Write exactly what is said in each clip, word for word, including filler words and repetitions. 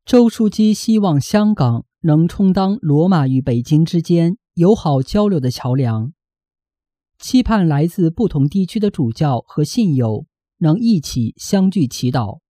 周书记希望香港能充当罗马与北京之间友好交流的桥梁，期盼来自不同地区的主教和信友能一起相聚祈祷。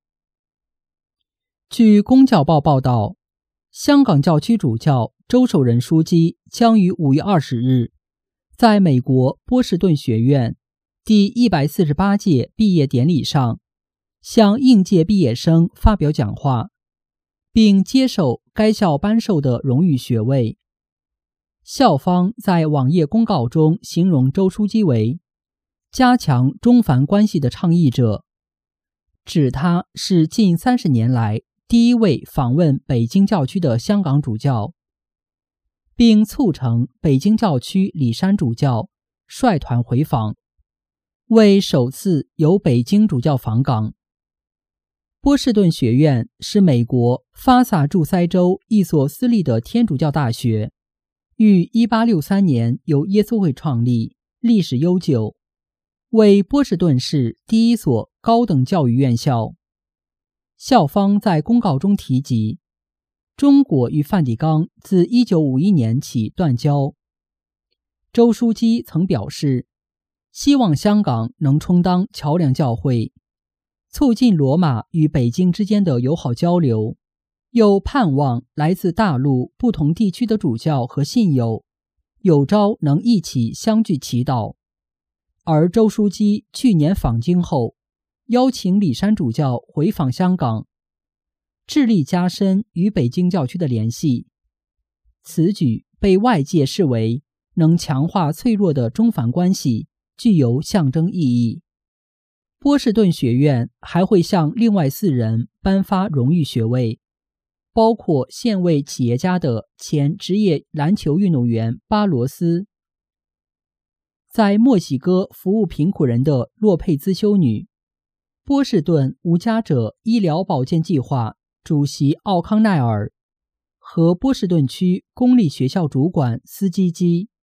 据《公教报》报道，香港教区主教周守仁书记将于五月二十日在美国波士顿学院第一百四十八届毕业典礼上向应届毕业生发表讲话，并接受该校颁授的荣誉学位。校方在网页公告中形容周书记为加强中梵关系的倡议者，指他是近三十年来第一位访问北京教区的香港主教，并促成北京教区李山主教率团回访，为首次由北京主教访港。波士顿学院是美国发萨诸塞州一所私立的天主教大学，于一八六三年由耶稣会创立，历史悠久，为波士顿市第一所高等教育院校。校方在公告中提及，中国与梵蒂冈自一九五一年起断交。周书记曾表示，希望香港能充当桥梁教会，促进罗马与北京之间的友好交流，又盼望来自大陆不同地区的主教和信友有朝能一起相聚祈祷。而周书记去年访京后，邀请李山主教回访香港，致力加深与北京教区的联系。此举被外界视为能强化脆弱的中梵关系，具有象征意义。波士顿学院还会向另外四人颁发荣誉学位，包括现为企业家的前职业篮球运动员巴罗斯，在墨西哥服务贫苦人的洛佩兹修女，波士顿无家者医疗保健计划主席奥康奈尔和波士顿区公立学校主管斯基基。